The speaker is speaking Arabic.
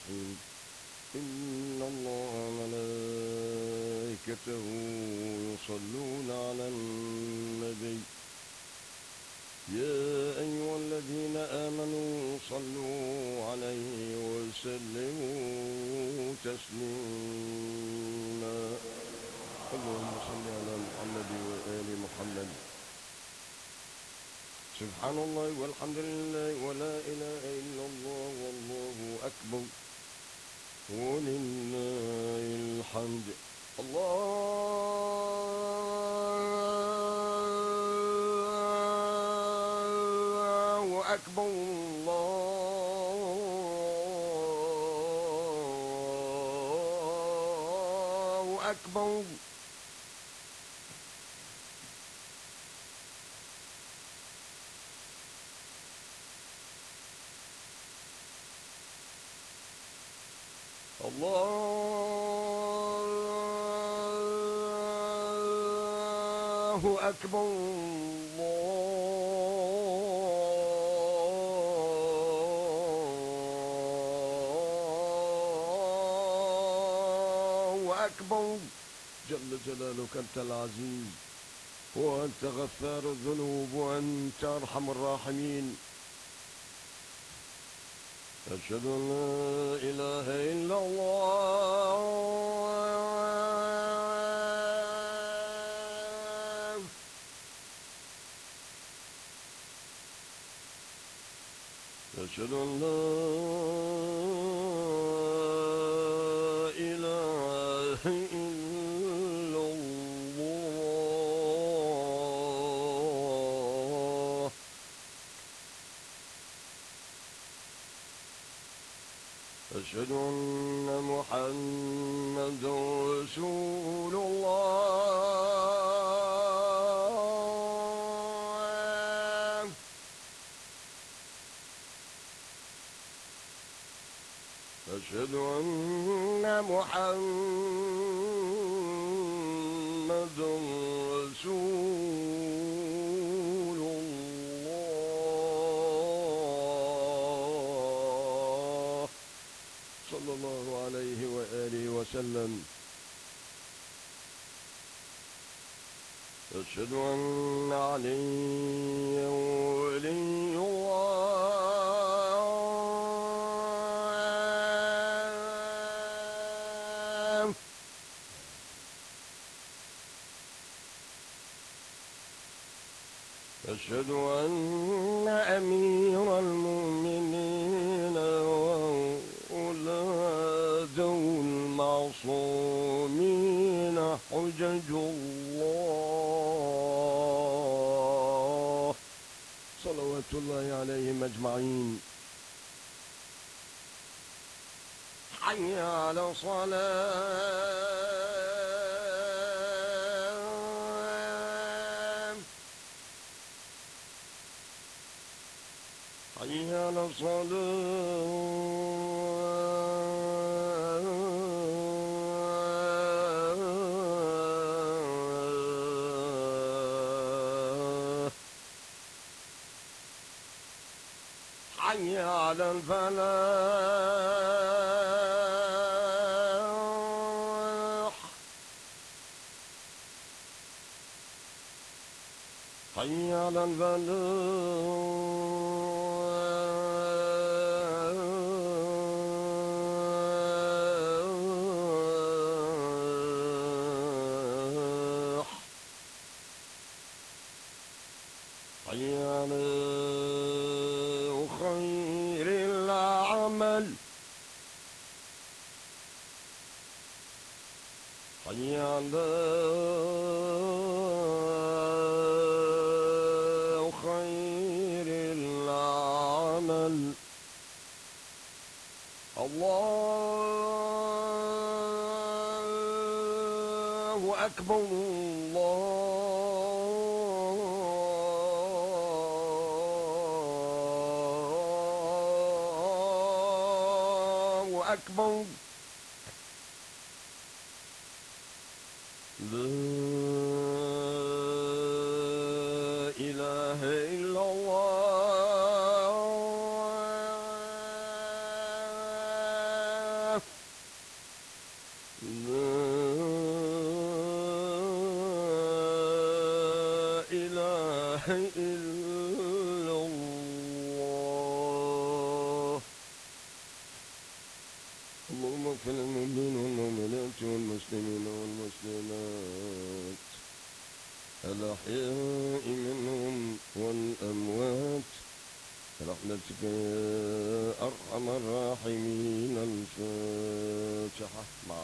الرحيم إن الله وملائكته يصلون على النبي يا أيها الذين آمنوا صلوا عليه وسلموا تسليما اللهم صل على محمد وآل محمد سبحان الله والحمد لله ولا إله إلا الله والله أكبر ولله الحمد الله أكبر الله أكبر الله أكبر الله أكبر جل جلالك أنت العزيز وأنت غفار الذنوب وأنت أرحم الراحمين أشهد أن لا إله إلا الله أشهد أن لا إله إلا الله أشهد أن محمدا رسول الله أشهد أن محمدا رسول الله صلى الله عليه وآله وسلم أشهد أن عليا ولي الله أشهد أن أمير المؤمنين وأولاده المعصومين حجج الله صلوات الله عليهم أجمعين حي على الصلاة حي على الصلاة حي على الفلاح حي على الفلاح حي على خير العمل حي على خير العمل الله أكبر الله أكبر لا إله إلا الله إلا الله. اللهم اغفر للمؤمنين والمؤمنات والمسلمين والمسلمات الأحياء منهم والأموات برحمتك يا أرحم الراحمين. الفاتحة.